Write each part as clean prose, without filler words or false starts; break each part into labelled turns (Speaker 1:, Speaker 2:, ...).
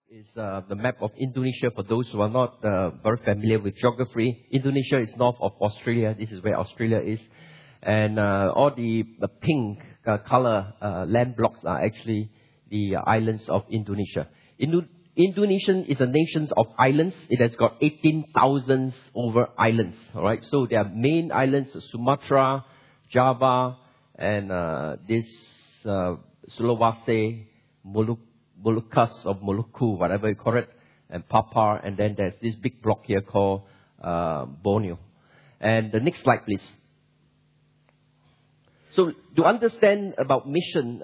Speaker 1: Is the map of Indonesia. For those who are not very familiar with geography, Indonesia is north of Australia. This is where Australia is. And all the pink color land blocks are actually the islands of Indonesia. Indonesia is a nation of islands. It has got 18,000 over islands. All right, so their main islands are Sumatra, Java, and this Sulawesi, Moluccas or Maluku, whatever you call it, and Papua, and then there's this big block here called Borneo. And the next slide, please. So to understand about mission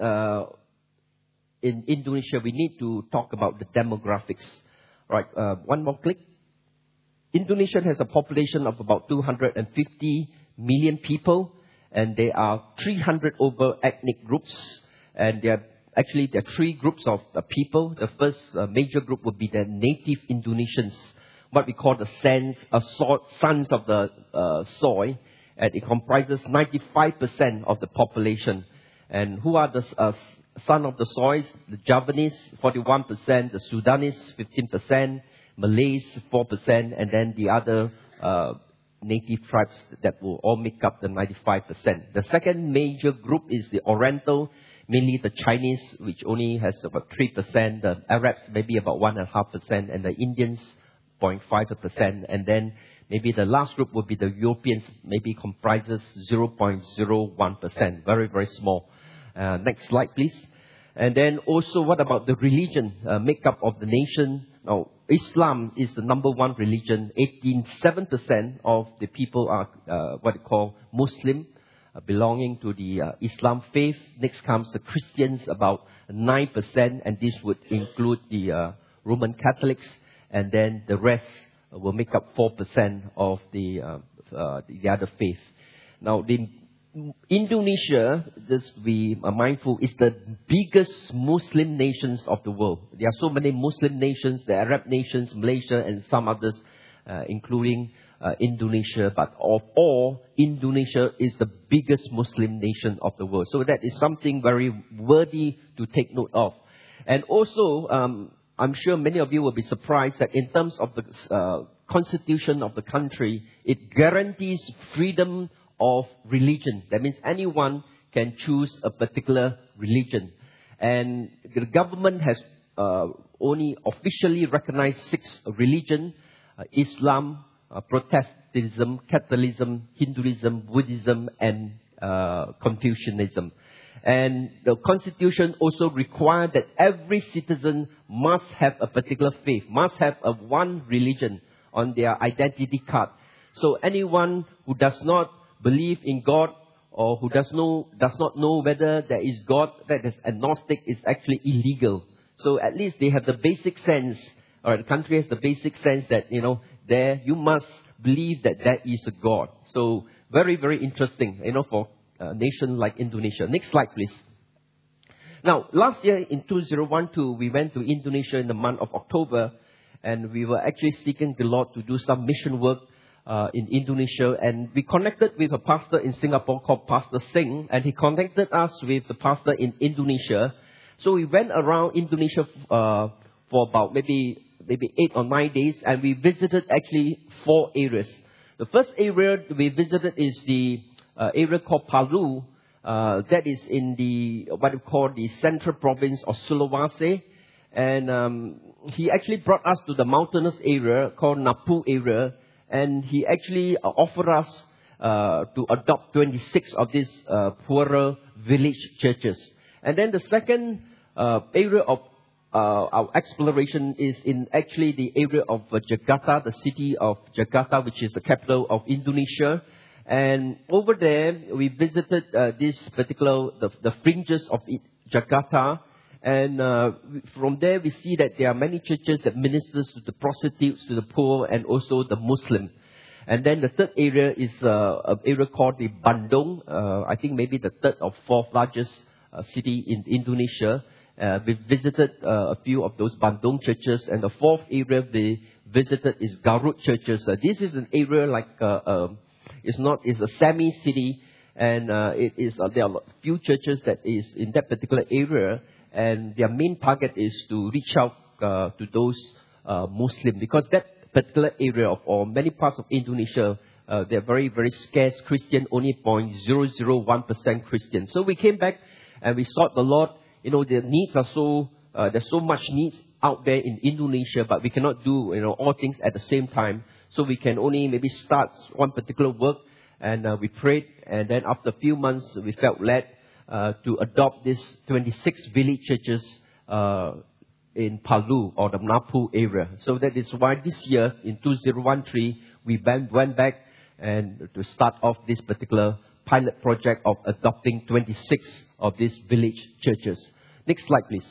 Speaker 1: in Indonesia, we need to talk about the demographics. Right, one more click. Indonesia has a population of about 250 million people, and there are 300 over ethnic groups, and there are three groups of people. The first major group would be the native Indonesians, what we call the sons of the soil, and it comprises 95% of the population. And who are the sons of the soil? The Javanese, 41%, the Sudanese, 15%, Malays, 4%, and then the other native tribes that will all make up the 95%. The second major group is the Oriental, mainly the Chinese, which only has about 3%, the Arabs maybe about 1.5%, and the Indians 0.5%, and then maybe the last group would be the Europeans, maybe comprises 0.01%, very, very small. Next slide, please. And then also, what about the religion makeup of the nation? Now, Islam is the number one religion. 87% of the people are what we call Muslim, belonging to the Islam faith. Next comes the Christians, about 9%, and this would include the Roman Catholics, and then the rest will make up 4% of the other faith. Now, Indonesia, just be mindful, is the biggest Muslim nations of the world. There are so many Muslim nations, the Arab nations, Malaysia, and some others, including Indonesia, but of all, Indonesia is the biggest Muslim nation of the world. So that is something very worthy to take note of. And also, I'm sure many of you will be surprised that in terms of the constitution of the country, it guarantees freedom of religion. That means anyone can choose a particular religion. And the government has only officially recognized 6 religions: Islam, Protestantism, Catholicism, Hinduism, Buddhism, and Confucianism. And the constitution also requires that every citizen must have a particular faith, must have one religion on their identity card. So anyone who does not believe in God, or who does not know whether there is God, that is agnostic, is actually illegal. So at least they have the basic sense, or the country has the basic sense that, there you must believe that there is a God. So very, very interesting, for a nation like Indonesia. Next slide, please. Now, last year in 2012, we went to Indonesia in the month of October, and we were actually seeking the Lord to do some mission work in Indonesia. And we connected with a pastor in Singapore called Pastor Singh, and he connected us with the pastor in Indonesia. So we went around Indonesia for about maybe 8 or 9 days, and we visited actually 4 areas. The first area we visited is the area called Palu. That is in the what we call the central province of Sulawesi. And he actually brought us to the mountainous area called Napu area, and he actually offered us to adopt 26 of these poorer village churches. And then the second area of our exploration is in actually the area of Jakarta, the city of Jakarta, which is the capital of Indonesia. And over there, we visited this particular, the fringes of Jakarta. And from there, we see that there are many churches that ministers to the prostitutes, to the poor, and also the Muslim. And then the third area is an area called the Bandung. I think maybe the third or fourth largest city in Indonesia. We visited a few of those Bandung churches, and the fourth area we visited is Garut churches. This is an area like it's a semi-city, and there are a few churches that is in that particular area, and their main target is to reach out to those Muslims, because that particular area or many parts of Indonesia, they're very, very scarce Christian, only 0.001% Christian. So we came back and we sought the Lord. The needs are there's so much needs out there in Indonesia, but we cannot do, all things at the same time. So we can only maybe start one particular work, and we prayed, and then after a few months, we felt led to adopt these 26 village churches in Palu or the Napu area. So that is why this year, in 2013, we went back and to start off this particular pilot project of adopting 26 of these village churches. Next slide, please.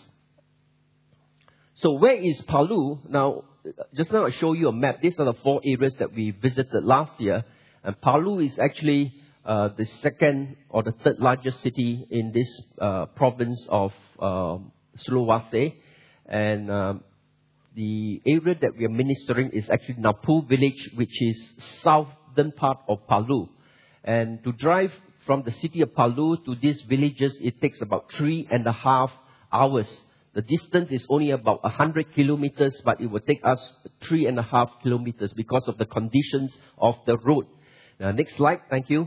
Speaker 1: So where is Palu? Now, just now I show you a map. These are the 4 areas that we visited last year. And Palu is actually the second or the third largest city in this province of Sulawesi. And the area that we are ministering is actually Napu village, which is southern part of Palu. And to drive from the city of Palu to these villages, it takes about 3.5 hours. The distance is only about 100 kilometers, but it will take us 3.5 kilometers because of the conditions of the road. Next slide, thank you.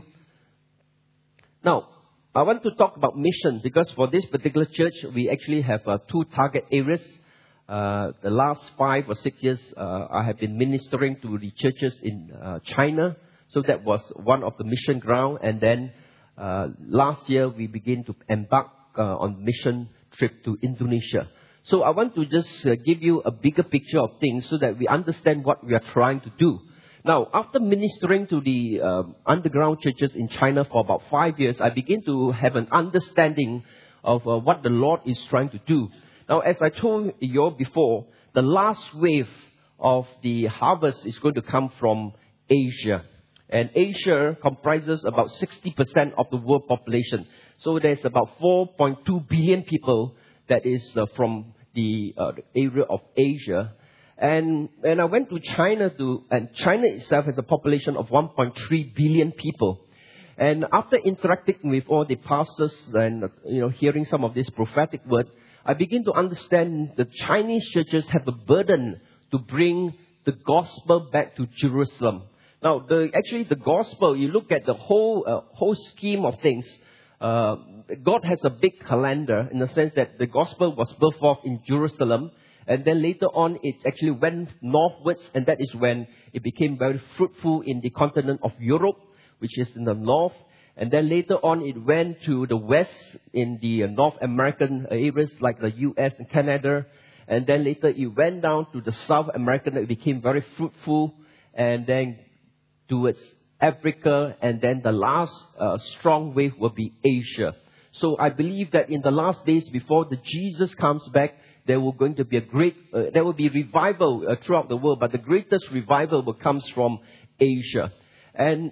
Speaker 1: Now, I want to talk about mission, because for this particular church, we actually have 2 target areas. The last 5 or 6 years, I have been ministering to the churches in China. So that was one of the mission ground. And then last year, we began to embark on mission trip to Indonesia. So I want to just give you a bigger picture of things so that we understand what we are trying to do. Now, after ministering to the underground churches in China for about 5 years, I begin to have an understanding of what the Lord is trying to do. Now, as I told you all before, the last wave of the harvest is going to come from Asia. And Asia comprises about 60% of the world population. So there's about 4.2 billion people that is from the area of Asia. And I went to China and China itself has a population of 1.3 billion people. And after interacting with all the pastors and hearing some of this prophetic word, I begin to understand the Chinese churches have a burden to bring the gospel back to Jerusalem. Now, the gospel, you look at the whole scheme of things. God has a big calendar in the sense that the gospel was birthed off in Jerusalem, and then later on it actually went northwards, and that is when it became very fruitful in the continent of Europe, which is in the north. And then later on it went to the west in the North American areas like the US and Canada. And then later it went down to the South American, it became very fruitful, and then towards Africa, and then the last strong wave will be Asia. So I believe that in the last days before the Jesus comes back, there will going to be there will be revival throughout the world, but the greatest revival will comes from Asia. And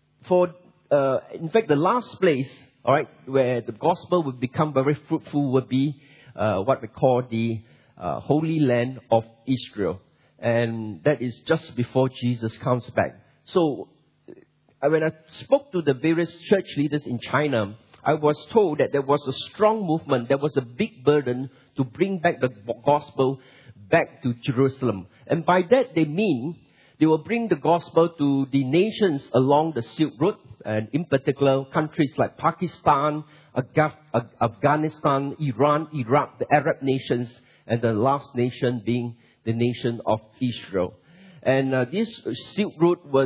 Speaker 1: in fact, the last place, all right, where the gospel will become very fruitful would be what we call the Holy Land of Israel, and that is just before Jesus comes back. So when I spoke to the various church leaders in China, I was told that there was a strong movement, there was a big burden to bring back the gospel back to Jerusalem. And by that they mean they will bring the gospel to the nations along the Silk Road, and in particular countries like Pakistan, Afghanistan, Iran, Iraq, the Arab nations, and the last nation being the nation of Israel. And this Silk Road was,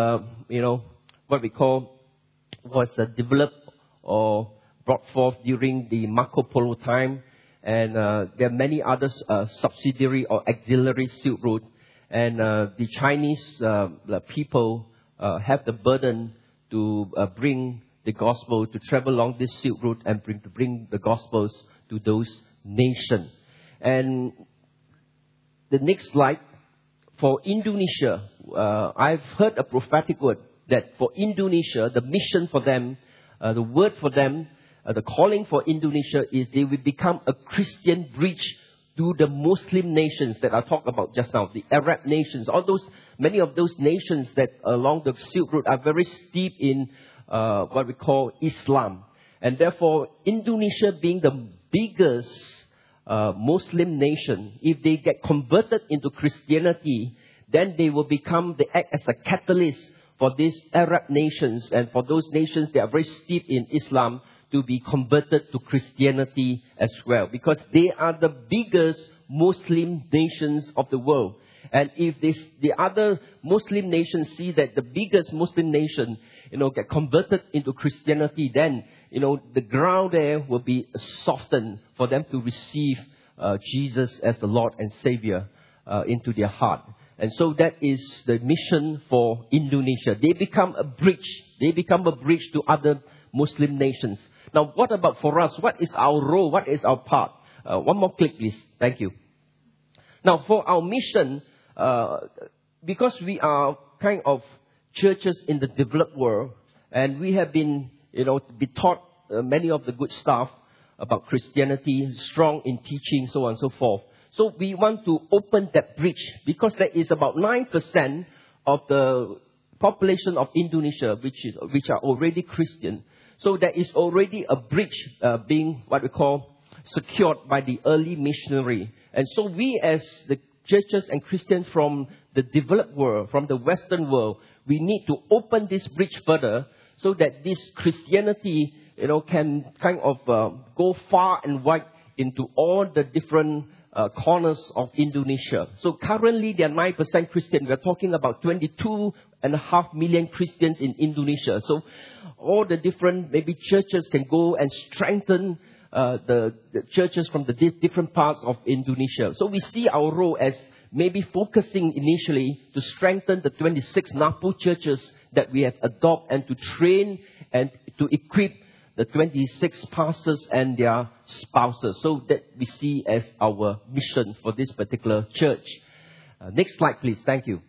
Speaker 1: what we call, was developed or brought forth during the Marco Polo time. And there are many other subsidiary or auxiliary Silk Road. And the Chinese people have the burden to bring the gospel, to travel along this Silk Road and bring the gospels to those nations. And the next slide, for Indonesia, I've heard a prophetic word that for Indonesia, the mission for them, the word for them, the calling for Indonesia is they will become a Christian bridge to the Muslim nations that I talked about just now, the Arab nations. Many of those nations that along the Silk Road are very steep in what we call Islam. And therefore, Indonesia being the biggest Muslim nation, if they get converted into Christianity, then they will act as a catalyst for these Arab nations and for those nations that are very steep in Islam to be converted to Christianity as well. Because they are the biggest Muslim nations of the world. And if the other Muslim nations see that the biggest Muslim nation, get converted into Christianity, then, the ground there will be softened for them to receive Jesus as the Lord and Savior into their heart. And so that is the mission for Indonesia. They become a bridge. They become a bridge to other Muslim nations. Now, what about for us? What is our role? What is our part? One more click, please. Thank you. Now, for our mission, because we are kind of churches in the developed world, and we have been, be taught many of the good stuff about Christianity, strong in teaching, so on and so forth. So we want to open that bridge because there is about 9% of the population of Indonesia which are already Christian. So there is already a bridge being what we call secured by the early missionary. And so we as the churches and Christians from the developed world, from the Western world, we need to open this bridge further so that this Christianity, can kind of go far and wide into all the different corners of Indonesia. So currently there are 9% Christian. We're talking about 22.5 million Christians in Indonesia. So all the different maybe churches can go and strengthen the churches from the different parts of Indonesia. So we see our role as maybe focusing initially to strengthen the 26 NAPU churches that we have adopted and to train and to equip the 26 pastors and their spouses. So that we see as our mission for this particular church. Next slide, please. Thank you.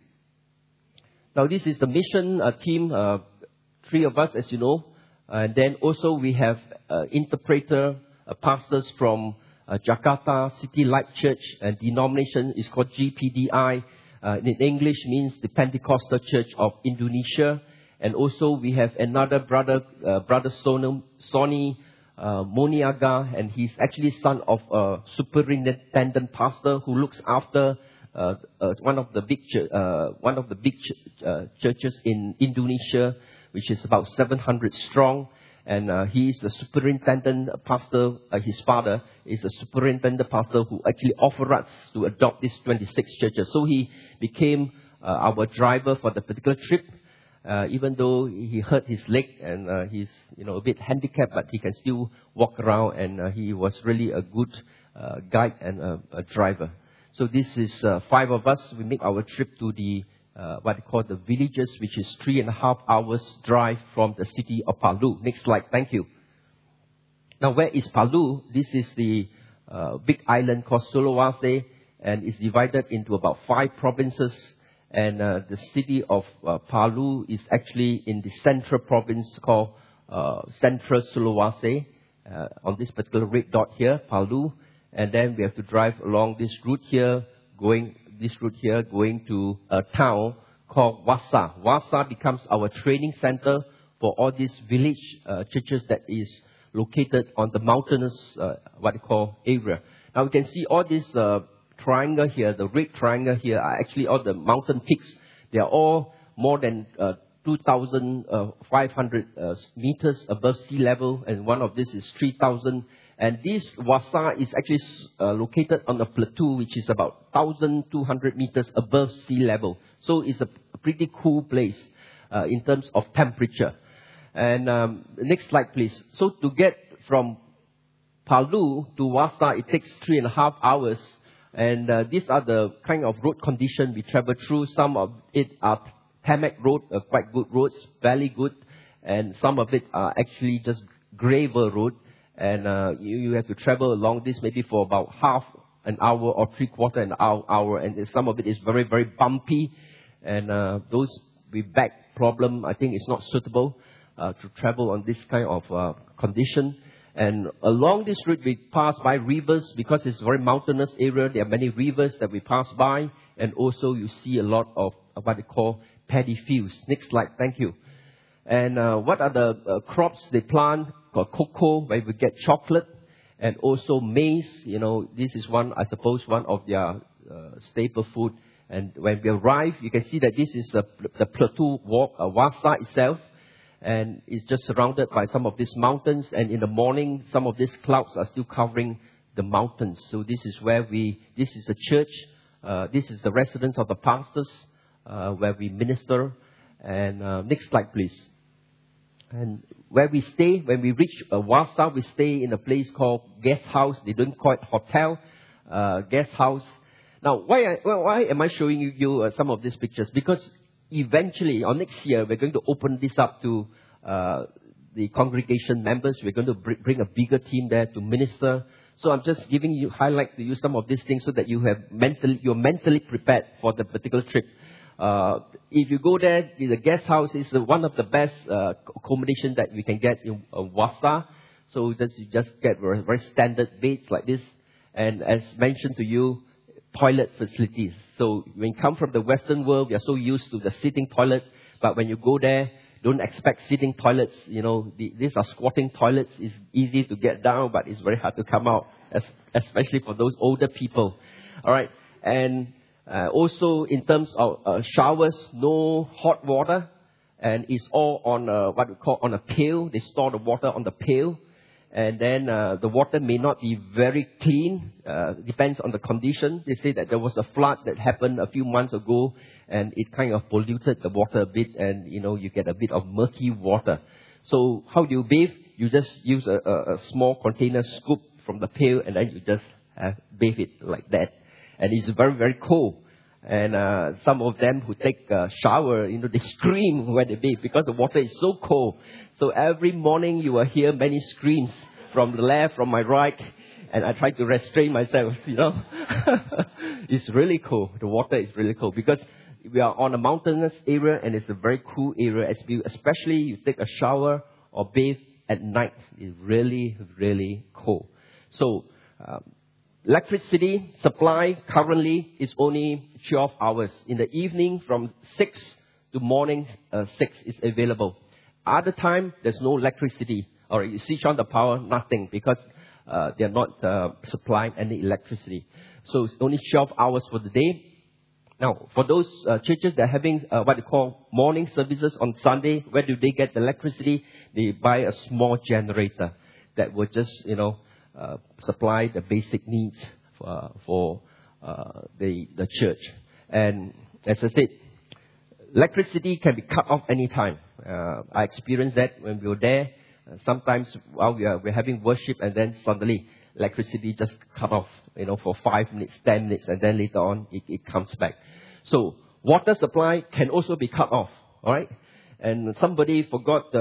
Speaker 1: Now, this is the mission team, 3 of us, as you know. And then also we have interpreter pastors from Jakarta City Light Church, and denomination is called GPDI. In English means the Pentecostal Church of Indonesia. And also we have another brother Sonny Moniaga, and he's actually son of a superintendent pastor who looks after one of the big churches in Indonesia, which is about 700 strong. And he's a superintendent pastor. His father is a superintendent pastor who actually offered us to adopt these 26 churches. So he became our driver for the particular trip. Even though he hurt his leg and he's a bit handicapped, but he can still walk around, and he was really a good guide and a driver. So this is 5 of us. We make our trip to the what they call the villages, which is 3.5 hours drive from the city of Palu. Next slide, thank you. Now, where is Palu? This is the big island called Sulawesi, and it's divided into about 5 provinces. And the city of Palu is actually in the central province called Central Sulawesi. On this particular red dot here, Palu. And then we have to drive along this route here, going to a town called Wasa. Wasa becomes our training center for all these village churches that is located on the mountainous, what they call area. Now we can see all this triangle here, the red triangle here, are actually all the mountain peaks. They are all more than 2,500 meters above sea level, and one of this is 3,000. And this Wasa is actually located on a plateau which is about 1,200 meters above sea level. So it's a pretty cool place in terms of temperature. And next slide, please. So to get from Palu to Wasa, it takes 3.5 hours. And these are the kind of road condition we travel through. Some of it are tarmac road, quite good roads, very good. And some of it are actually just gravel road. And you have to travel along this maybe for about half an hour or 3/4 an hour. And some of it is very, very bumpy. And those with back problem, I think it's not suitable to travel on this kind of condition. And along this route, we pass by rivers because it's a very mountainous area. There are many rivers that we pass by. And also you see a lot of what they call paddy fields. Next slide, thank you. And what are the crops they plant? Called cocoa, where we get chocolate. And also maize, this is one, I suppose, one of their staple food. And when we arrive, you can see that this is the plateau Wasa itself. And it's just surrounded by some of these mountains. And in the morning, some of these clouds are still covering the mountains. So this is where this is a church. This is the residence of the pastors, where we minister. And next slide, please. And where we stay, when we reach Wasa, we stay in a place called guest house. They don't call it hotel, guest house. Now, why am I showing you some of these pictures? Because eventually, or next year, we're going to open this up to the congregation members. We're going to bring a bigger team there to minister. So I'm just highlight to you some of these things so that you're mentally prepared for the particular trip. If you go there, the guest house is one of the best accommodation that we can get in Wasa. So you just get very standard beds like this. And as mentioned to you, toilet facilities. So when you come from the Western world, we are so used to the sitting toilet. But when you go there, don't expect sitting toilets. These are squatting toilets. It's easy to get down, but it's very hard to come out, especially for those older people. All right. And also in terms of showers, no hot water. And it's all on what we call on a pail. They store the water on the pail. And then the water may not be very clean. Depends on the condition. They say that there was a flood that happened a few months ago, and it kind of polluted the water a bit, and you get a bit of murky water. So how do you bathe? You just use a small container, scoop from the pail, and then you just bathe it like that. And it's very, very cold. And some of them who take a shower, they scream when they bathe because the water is so cold. So every morning you will hear many screams from the left, from my right. And I try to restrain myself, It's really cold. The water is really cold because we are on a mountainous area and it's a very cool area. Especially you take a shower or bathe at night. It's really, really cold. So, electricity supply currently is only 12 hours. In the evening from 6 to morning 6 is available. Other time, there's no electricity. Or you switch on the power, nothing, because they're not supplying any electricity. So it's only 12 hours for the day. Now, for those churches that are having what they call morning services on Sunday, where do they get the electricity? They buy a small generator that will just, supply the basic needs for the church. And as I said, electricity can be cut off anytime. I experienced that when we were there. Sometimes while we're having worship, and then suddenly electricity just cut off, for 5 minutes, 10 minutes, and then later on it comes back. So water supply can also be cut off. All right, and somebody forgot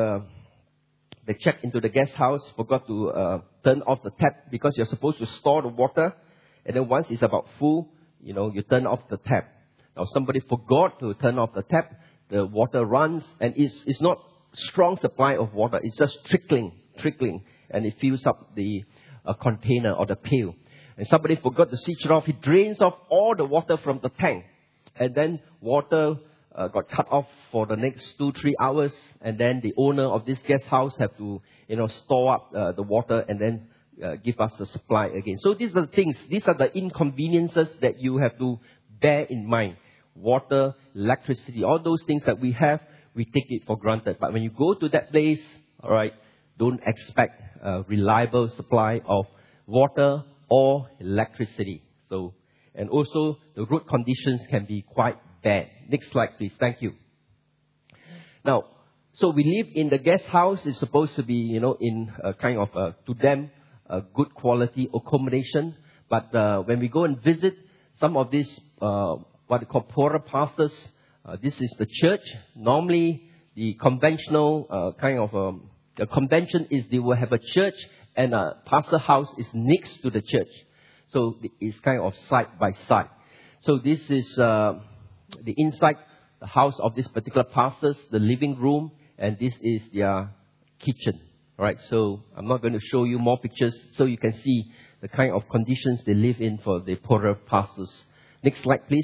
Speaker 1: they checked into the guest house, forgot to turn off the tap because you're supposed to store the water, and then once it's about full, you turn off the tap. Now somebody forgot to turn off the tap, the water runs, and it's not strong supply of water. It's just trickling, and it fills up the container or the pail. And somebody forgot to switch it off. He drains off all the water from the tank, and then water got cut off for the next 2-3 hours, and then the owner of this guest house have to, store up the water and then give us the supply again. So these are the things. These are the inconveniences that you have to bear in mind. Water, electricity, all those things that we have, we take it for granted. But when you go to that place, all right, don't expect a reliable supply of water or electricity. So, and also the road conditions can be quite bad. Next slide, please. Thank you. Now, so we live in the guest house. It's supposed to be, in a kind of, to them, a good quality accommodation. But when we go and visit some of these, what they call poorer pastors, this is the church. Normally, the conventional the convention is they will have a church and a pastor house is next to the church. So it's kind of side by side. So this is the inside the house of this particular pastors, the living room, and this is their kitchen. All right. So I'm not going to show you more pictures so you can see the kind of conditions they live in for the poorer pastors. Next slide, please.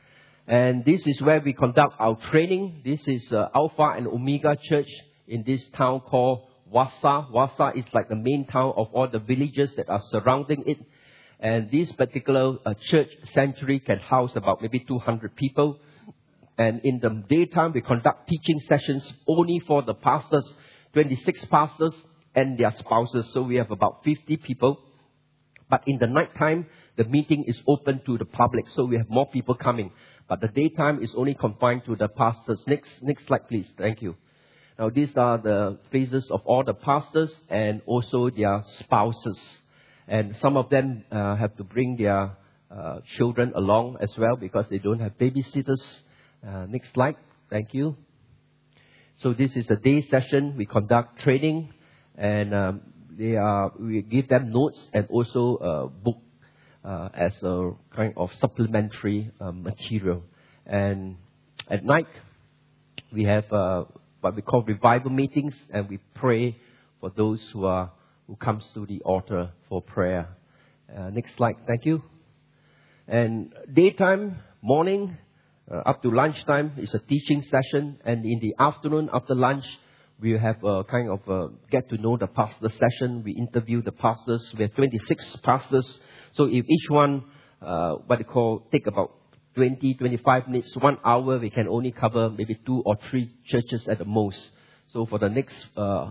Speaker 1: And this is where we conduct our training. This is Alpha and Omega Church in this town called Wasa. Wasa is like the main town of all the villages that are surrounding it. And this particular church sanctuary can house about maybe 200 people. And in the daytime, we conduct teaching sessions only for the pastors, 26 pastors and their spouses. So we have about 50 people. But in the nighttime, the meeting is open to the public. So we have more people coming. But the daytime is only confined to the pastors. Next slide, please. Thank you. Now, these are the faces of all the pastors and also their spouses. And some of them have to bring their children along as well because they don't have babysitters. Next slide. Thank you. So this is a day session. We conduct training and we give them notes and also a book as a kind of supplementary material. And at night, we have what we call revival meetings, and we pray for those who comes to the altar for prayer. Next slide, thank you. And daytime, morning, up to lunchtime is a teaching session, and in the afternoon after lunch, we have a kind of get to know the pastor session. We interview the pastors. We have 26 pastors. So if each one, take about 20, 25 minutes, 1 hour, we can only cover maybe 2 or 3 churches at the most. So for the next,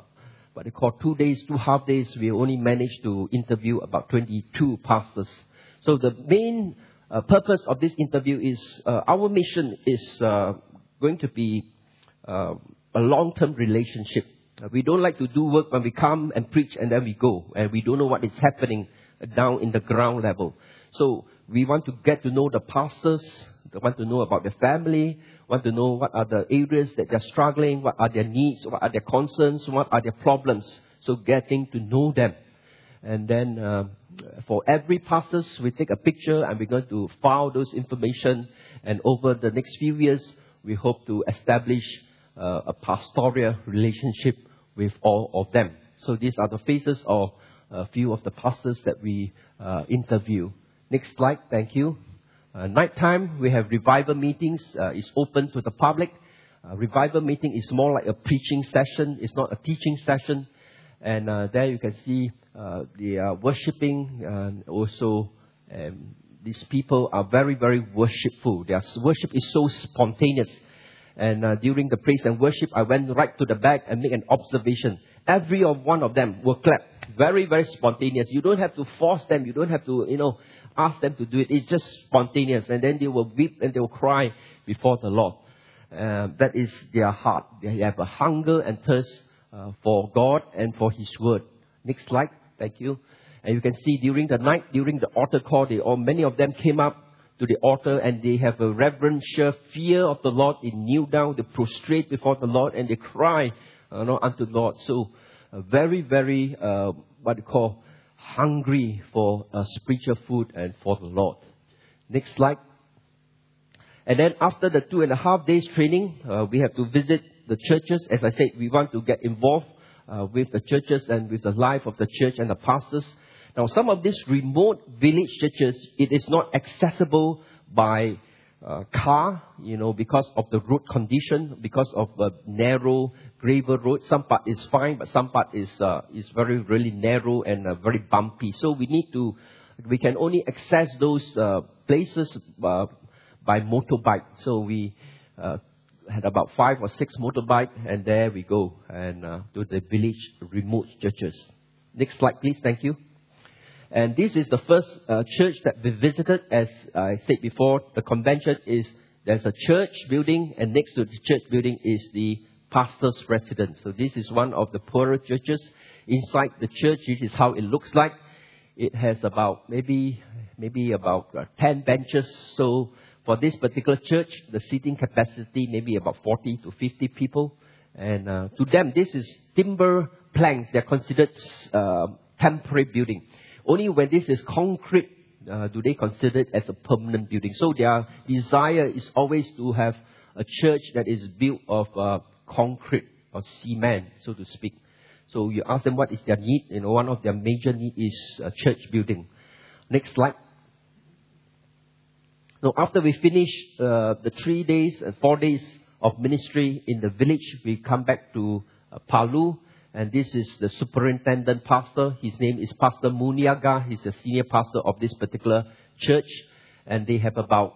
Speaker 1: 2 days, 2 half days, we only managed to interview about 22 pastors. So the main purpose of this interview is, our mission is going to be a long-term relationship. We don't like to do work when we come and preach and then we go. And we don't know what is happening down in the ground level. So we want to get to know the pastors, want to know about their family, want to know what are the areas that they're struggling, what are their needs, what are their concerns, what are their problems. So getting to know them. And then for every pastors, we take a picture and we're going to file those information. And over the next few years, we hope to establish a pastoral relationship with all of them. So these are the faces of a few of the pastors that we interview. Next slide, thank you. Nighttime, we have revival meetings. It's open to the public. Revival meeting is more like a preaching session. It's not a teaching session. And there you can see they are worshiping. And also, these people are very, very worshipful. Their worship is so spontaneous. And during the praise and worship, I went right to the back and made an observation. Every one of them will clap. Very, very spontaneous. You don't have to force them. You don't have to, ask them to do it. It's just spontaneous. And then they will weep and they will cry before the Lord. That is their heart. They have a hunger and thirst for God and for His Word. Next slide. Thank you. And you can see during the night, during the altar call, many of them came up to the altar and they have a reverential fear of the Lord. They kneel down, they prostrate before the Lord and they cry unto the Lord. So very, very, hungry for spiritual food and for the Lord. Next slide. And then after the 2.5 days training, we have to visit the churches. As I said, we want to get involved with the churches and with the life of the church and the pastors. Now, some of these remote village churches, it is not accessible by car, because of the road condition, because of a narrow gravel road. Some part is fine, but some part is very, really narrow and very bumpy. So we can only access those places by motorbike. So we had about 5 or 6 motorbike, and there we go and to the village remote churches. Next slide, please. Thank you. And this is the first church that we visited. As I said before, the convention there's a church building, and next to the church building is the pastor's residence. So this is one of the poorer churches. Inside the church, this is how it looks like. It has about maybe about 10 benches. So for this particular church, the seating capacity maybe about 40 to 50 people. And to them, this is timber planks. They're considered temporary building. Only when this is concrete do they consider it as a permanent building. So their desire is always to have a church that is built of concrete or cement, so to speak. So you ask them what is their need. One of their major needs is a church building. Next slide. Now, after we finish the 3 days and 4 days of ministry in the village, we come back to Palu. And this is the superintendent pastor. His name is Pastor Muniaga. He's the senior pastor of this particular church. And they have about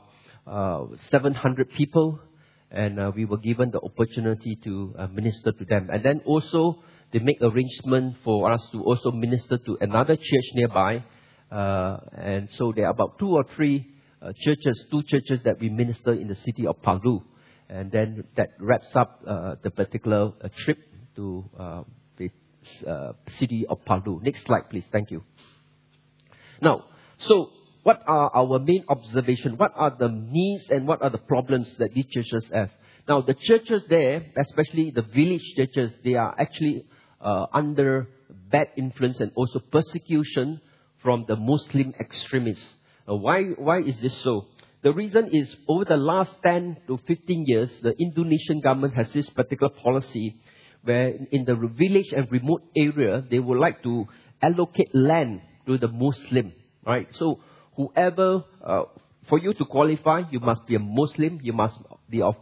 Speaker 1: 700 people. And we were given the opportunity to minister to them. And then also, they make arrangement for us to also minister to another church nearby. And so there are about 2 or 3 churches, 2 churches that we minister in the city of Palu. And then that wraps up the particular trip to the city of Palu. Next slide, please. Thank you. Now, so what are our main observations? What are the needs and what are the problems that these churches have? Now, the churches there, especially the village churches, they are actually under bad influence and also persecution from the Muslim extremists. Why is this so? The reason is over the last 10 to 15 years, the Indonesian government has this particular policy where in the village and remote area, they would like to allocate land to the Muslim, right? So whoever, for you to qualify, you must be a Muslim, you must be of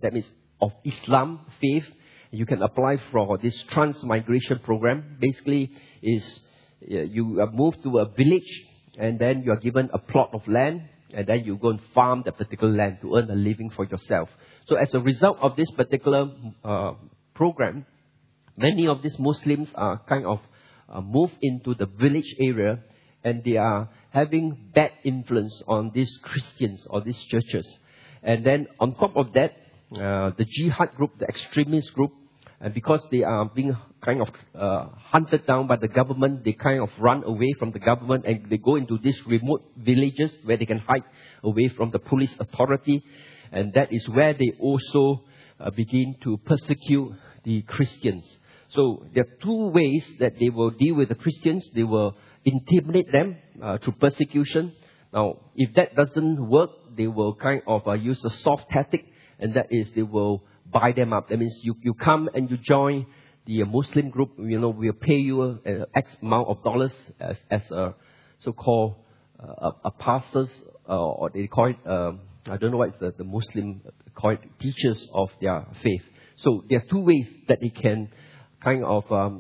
Speaker 1: Islam faith. You can apply for this transmigration program. Basically, is you are moved to a village and then you are given a plot of land and then you go and farm that particular land to earn a living for yourself. So as a result of this particular program, many of these Muslims are kind of moved into the village area and they are having bad influence on these Christians or these churches. And then on top of that, the jihad group, the extremist group, and because they are being kind of hunted down by the government, they kind of run away from the government and they go into these remote villages where they can hide away from the police authority. And that is where they also begin to persecute the Christians. So there are 2 ways that they will deal with the Christians. They will intimidate them through persecution. Now, if that doesn't work, they will kind of use a soft tactic, and that is they will buy them up. That means you come and you join the Muslim group, we'll pay you X amount of dollars as a so-called a pastors, or they call it, I don't know what the Muslim call it, teachers of their faith. So there are 2 ways that they can kind of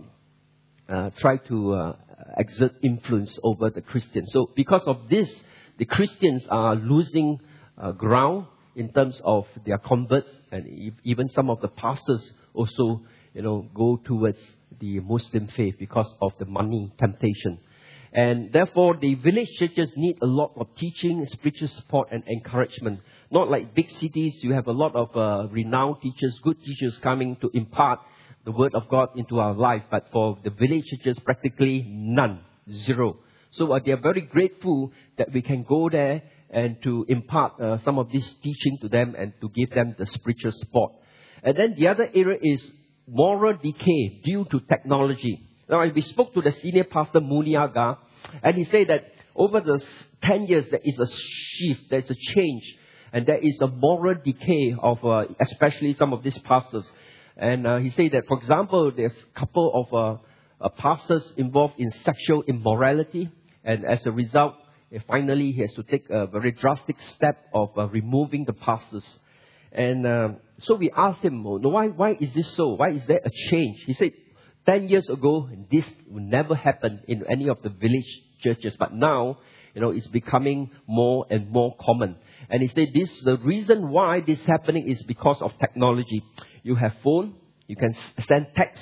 Speaker 1: try to exert influence over the Christians. So because of this, the Christians are losing ground in terms of their converts, and even some of the pastors also, go towards the Muslim faith because of the money temptation. And therefore, the village churches need a lot of teaching, spiritual support, and encouragement. Not like big cities, you have a lot of renowned teachers, good teachers coming to impart the word of God into our life. But for the village churches, practically none, 0. So they are very grateful that we can go there and to impart some of this teaching to them and to give them the spiritual support. And then the other area is moral decay due to technology. Now, we spoke to the senior pastor Muniaga, and he said that over the 10 years, there is a shift, there is a change, and there is a moral decay of especially some of these pastors. And he said that, for example, there's a couple of pastors involved in sexual immorality, and as a result, finally he has to take a very drastic step of removing the pastors. And so we asked him, why is this so? Why is there a change? He said, 10 years ago, this would never happen in any of the village churches. But now, it's becoming more and more common. And he said the reason why this is happening is because of technology. You have phone, you can send text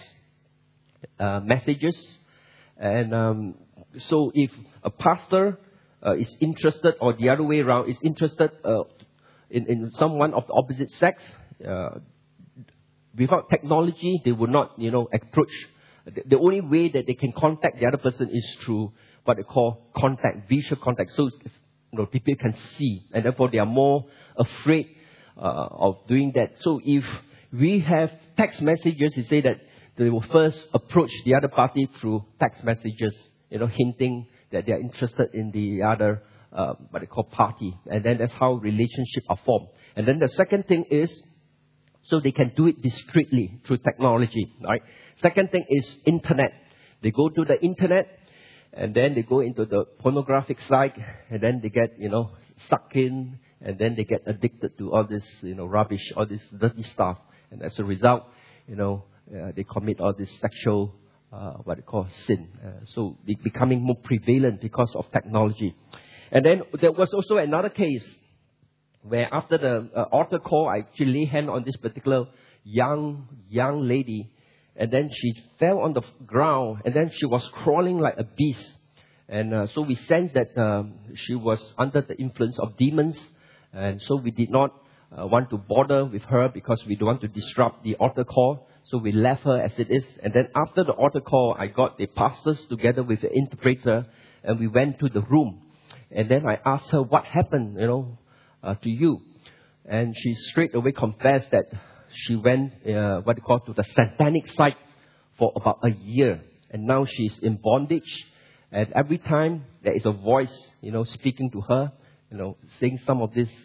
Speaker 1: messages. And so if a pastor is interested, or the other way around, is interested in someone of the opposite sex, without technology, they would not, approach. The only way that they can contact the other person is through what they call contact, visual contact. So, people can see, and therefore they are more afraid of doing that. So, if we have text messages, he say that they will first approach the other party through text messages, hinting that they are interested in the other, what they call party. And then that's how relationships are formed. And then the second thing is, so they can do it discreetly through technology, right? Second thing is internet. They go to the internet and then they go into the pornographic site and then they get, sucked in and then they get addicted to all this, rubbish, all this dirty stuff. And as a result, they commit all this sexual what they call sin. So it's becoming more prevalent because of technology. And then there was also another case where after the altar call, I actually lay hand on this particular young lady, and then she fell on the ground, and then she was crawling like a beast. And so we sensed that she was under the influence of demons, and so we did not want to bother with her because we don't want to disrupt the altar call. So we left her as it is. And then after the altar call, I got the pastors together with the interpreter, and we went to the room. And then I asked her, what happened, to you? And she straight away confessed that she went, to the satanic site for about a year. And now she's in bondage. And every time there is a voice, speaking to her, saying some of this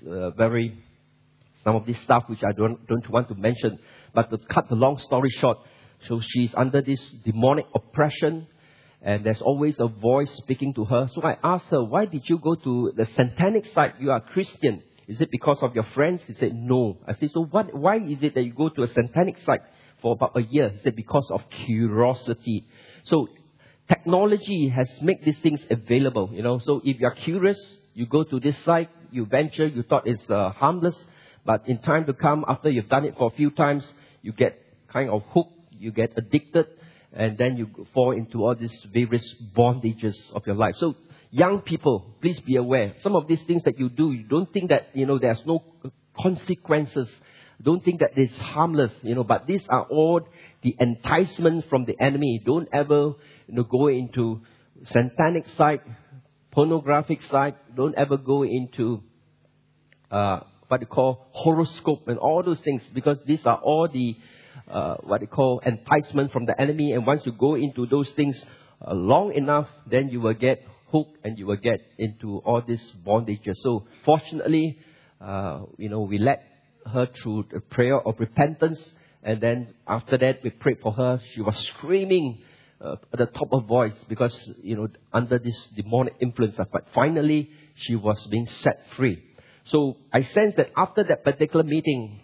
Speaker 1: stuff which I don't want to mention. But to cut the long story short, so she's under this demonic oppression, and there's always a voice speaking to her. So I asked her, why did you go to the satanic site? You are Christian. Is it because of your friends? She said, no. I said, so why is it that you go to a satanic site for about a year? He said, because of curiosity. So technology has made these things available, So if you're curious, you go to this site, you venture, you thought it's harmless. But in time to come, after you've done it for a few times, you get kind of hooked, you get addicted, and then you fall into all these various bondages of your life. So young people, please be aware. Some of these things that you do, you don't think that, there's no consequences. Don't think that it's harmless, but these are all the enticements from the enemy. Don't ever, go into satanic site, pornographic site. Don't ever go into, what they call horoscope and all those things, because these are all the, enticement from the enemy. And once you go into those things long enough, then you will get hooked and you will get into all these bondages. So fortunately, we led her through the prayer of repentance. And then after that, we prayed for her. She was screaming at the top of voice because, under this demonic influence. But finally, she was being set free. So I sensed that after that particular meeting,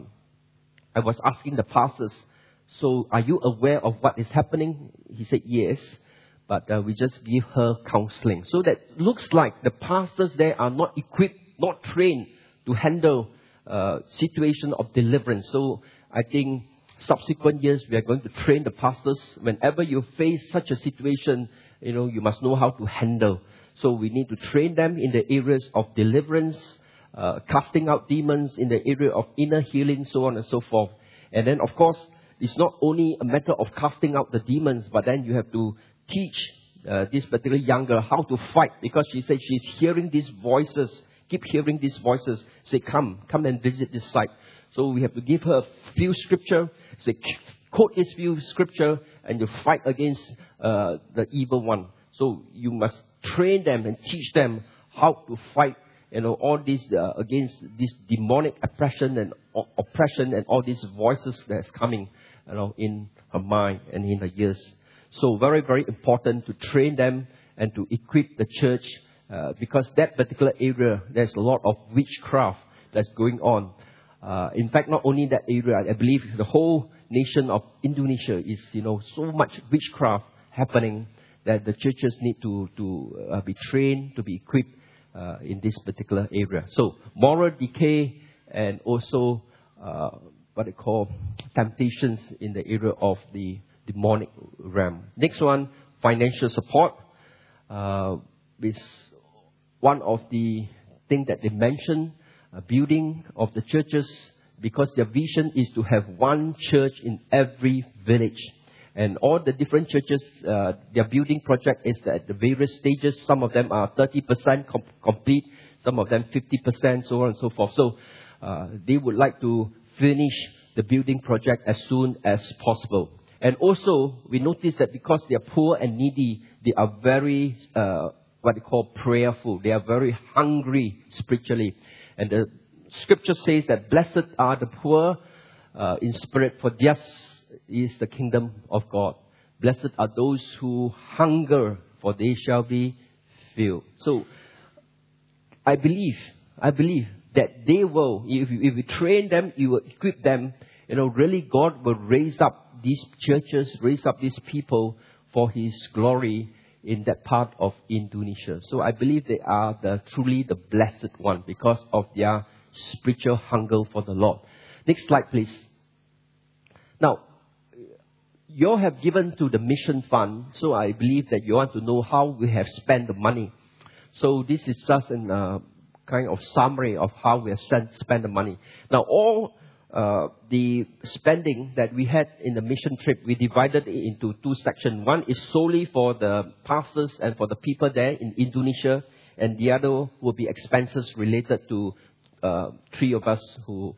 Speaker 1: I was asking the pastors, so are you aware of what is happening? He said, yes, but we just give her counseling. So that looks like the pastors there are not equipped, not trained to handle situation of deliverance. So I think subsequent years we are going to train the pastors. Whenever you face such a situation, you must know how to handle. So we need to train them in the areas of deliverance, casting out demons, in the area of inner healing, so on and so forth. And then, of course, it's not only a matter of casting out the demons, but then you have to teach this particular young girl how to fight, because she said she's hearing these voices, keep hearing these voices, say, come and visit this site. So we have to give her a few scripture, say, quote this few scripture, and you fight against the evil one. So you must train them and teach them how to fight, all these against this demonic oppression and all these voices that's coming, in her mind and in her ears. So very, very important to train them and to equip the church, because that particular area, there's a lot of witchcraft that's going on. In fact, not only that area, I believe the whole nation of Indonesia is, so much witchcraft happening that the churches need to be trained, to be equipped in this particular area. So moral decay and also what they call temptations in the area of the demonic realm. Next one, financial support. Is one of the things that they mention, building of the churches, because their vision is to have one church in every village. And all the different churches, their building project is at the various stages. Some of them are 30% complete, some of them 50%, so on and so forth. So they would like to finish the building project as soon as possible. And also, we notice that because they are poor and needy, they are very, what they call prayerful. They are very hungry spiritually. And the scripture says that blessed are the poor in spirit, for theirs is the kingdom of God. Blessed are those who hunger, for they shall be filled. So, I believe that they will, if we train them, you will equip them, really God will raise up these churches, raise up these people for His glory in that part of Indonesia. So I believe they are truly the blessed one because of their spiritual hunger for the Lord. Next slide, please. Now, you all have given to the mission fund, so I believe that you want to know how we have spent the money. So this is just a kind of summary of how we have spent the money. Now, all the spending that we had in the mission trip, we divided it into two sections. One is solely for the pastors and for the people there in Indonesia, and the other will be expenses related to three of us who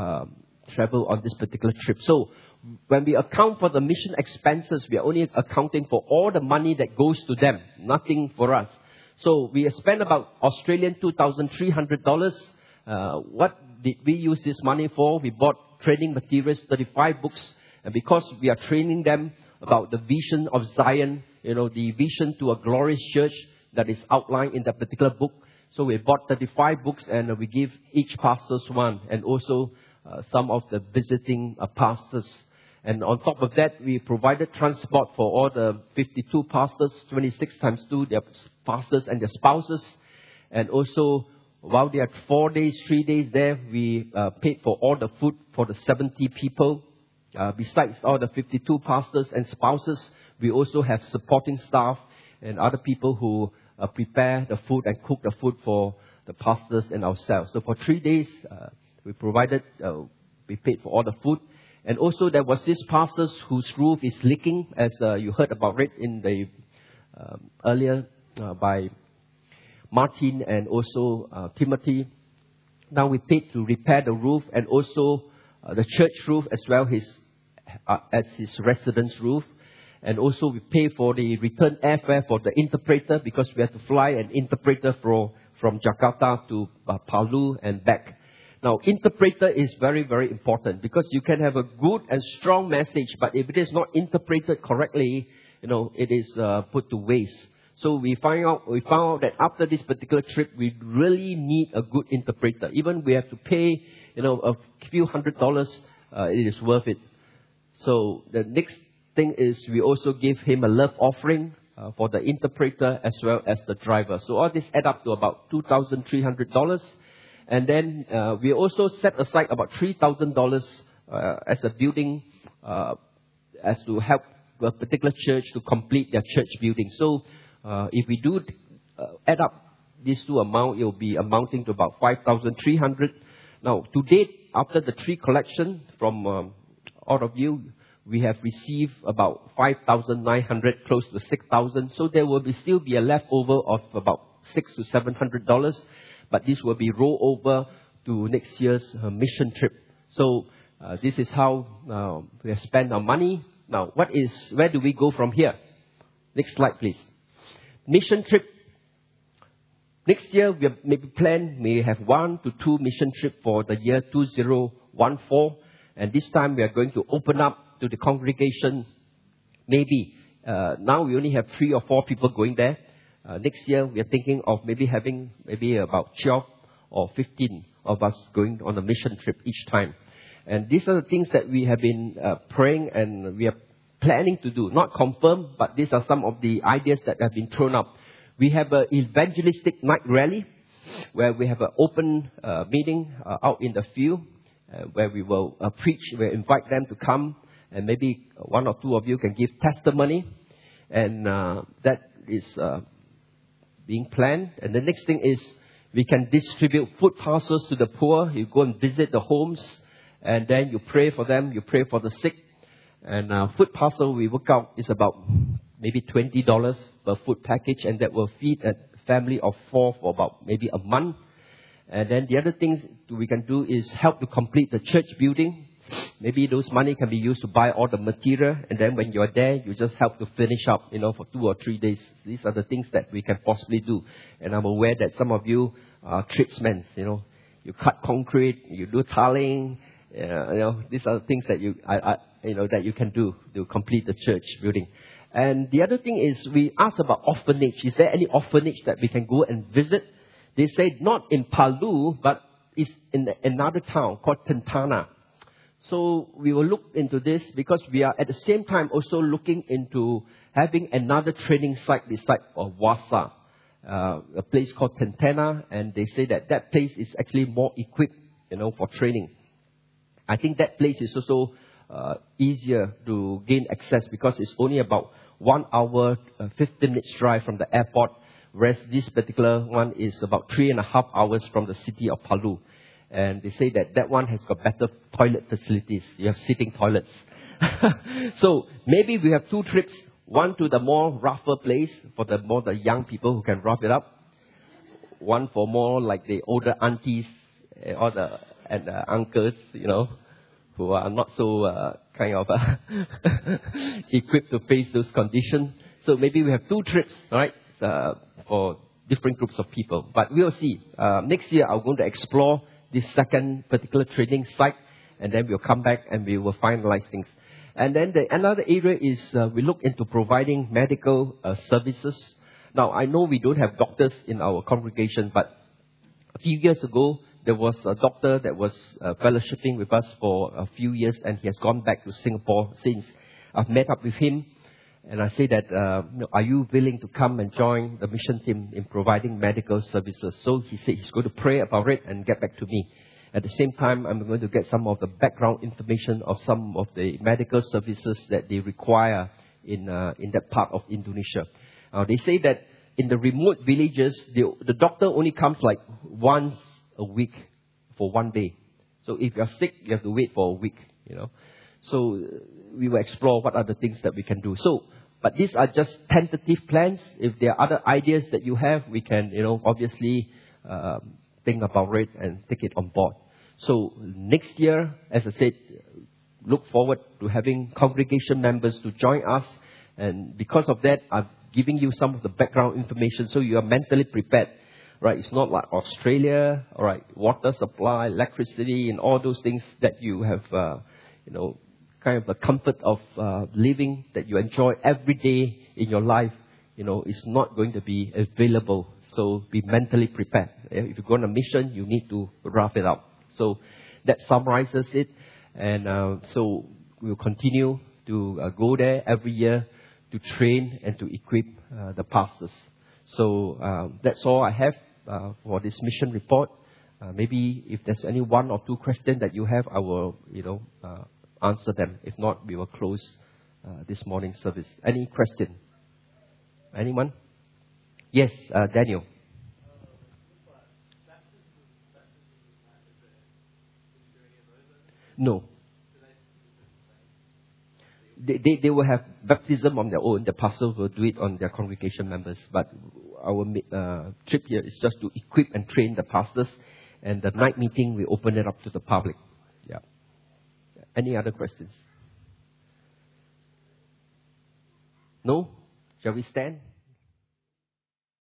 Speaker 1: travel on this particular trip. So when we account for the mission expenses, we are only accounting for all the money that goes to them, nothing for us. So we spent about Australian $2,300. What did we use this money for? We bought training materials, 35 books, and because we are training them about the vision of Zion, the vision to a glorious church that is outlined in that particular book. So we bought 35 books and we give each pastor one, and also some of the visiting pastors. And on top of that, we provided transport for all the 52 pastors, 26 times 2, their pastors and their spouses. And also, while they had 4 days, 3 days there, we paid for all the food for the 70 people. Besides all the 52 pastors and spouses, we also have supporting staff and other people who prepare the food and cook the food for the pastors and ourselves. So for 3 days, we paid for all the food. And also there was this pastor whose roof is leaking, as you heard about it in the earlier by Martin and also Timothy. Now we paid to repair the roof and also the church roof as well as his residence roof. And also we pay for the return airfare for the interpreter, because we had to fly an interpreter from Jakarta to Palu and back. Now, interpreter is very, very important, because you can have a good and strong message, but if it is not interpreted correctly, it is put to waste. So we found out that after this particular trip, we really need a good interpreter. Even we have to pay, a few $100, it is worth it. So the next thing is we also give him a love offering for the interpreter as well as the driver. So all this add up to about $2,300. And then we also set aside about $3,000 as a building, as to help a particular church to complete their church building. So if we do add up these two amounts, it will be amounting to about $5,300. Now, to date, after the tree collection from all of you, we have received about 5,900, close to 6,000. So there will still be a leftover of about $600 to $700. But this will be rolled over to next year's mission trip. So this is how we have spent our money. Now, where do we go from here? Next slide, please. Mission trip. Next year, we may have 1 to 2 mission trip for the year 2014. And this time, we are going to open up to the congregation. Maybe now we only have 3 or 4 people going there. Next year, we are thinking of having about 12 or 15 of us going on a mission trip each time. And these are the things that we have been praying and we are planning to do. Not confirmed, but these are some of the ideas that have been thrown up. We have an evangelistic night rally where we have an open meeting out in the field where we will preach. We'll invite them to come, and maybe 1 or 2 of you can give testimony. And that is being planned. And the next thing is we can distribute food parcels to the poor. You go and visit the homes, and then you pray for them. You pray for the sick. And food parcel we work out is about maybe $20 per food package, and that will feed a family of 4 for about maybe a month. And then the other things we can do is help to complete the church building. Maybe those money can be used to buy all the material, and then when you're there, you just help to finish up, for 2 or 3 days. These are the things that we can possibly do. And I'm aware that some of you are tradesmen, you cut concrete, you do tiling, these are the things that that you can do to complete the church building. And the other thing is we ask about orphanage. Is there any orphanage that we can go and visit? They say not in Palu, but it's in another town called Tentana. So we will look into this because we are at the same time also looking into having another training site beside of Wasa, a place called Tentana, and they say that that place is actually more equipped, for training. I think that place is also easier to gain access because it's only about 1 hour, 15 minutes drive from the airport, whereas this particular one is about 3.5 hours from the city of Palu. And they say that that one has got better toilet facilities. You have sitting toilets. So maybe we have 2 trips. One to the more rougher place for the young people who can rough it up. One for more like the older aunties and uncles, who are not so equipped to face those conditions. So maybe we have 2 trips, right, for different groups of people. But we'll see. Next year, I'm going to explore this second particular training site, and then we'll come back and we will finalize things. And then another area is we look into providing medical services. Now, I know we don't have doctors in our congregation, but a few years ago, there was a doctor that was fellowshipping with us for a few years, and he has gone back to Singapore since. I've met up with him, and I say that, are you willing to come and join the mission team in providing medical services? So he said he's going to pray about it and get back to me. At the same time, I'm going to get some of the background information of some of the medical services that they require in that part of Indonesia. They say that in the remote villages, the doctor only comes like once a week for 1 day. So if you're sick, you have to wait for a week, So we will explore what are the things that we can do. But these are just tentative plans. If there are other ideas that you have, we can, obviously think about it and take it on board. So next year, as I said, look forward to having congregation members to join us. And because of that, I'm giving you some of the background information so you are mentally prepared. Right? It's not like Australia, all right, water supply, electricity, and all those things that you have, kind of the comfort of living that you enjoy every day in your life, is not going to be available. So be mentally prepared. If you go on a mission, you need to rough it up. So that summarizes it. And so we'll continue to go there every year to train and to equip the pastors. So that's all I have for this mission report. Maybe if there's any 1 or 2 questions that you have, I will, answer them. If not, we will close this morning's service. Any question? Anyone? Yes, Daniel. No. They will have baptism on their own. The pastors will do it on their congregation members. But our trip here is just to equip and train the pastors. And the night meeting, we open it up to the public. Yeah. Any other questions? No? Shall we stand?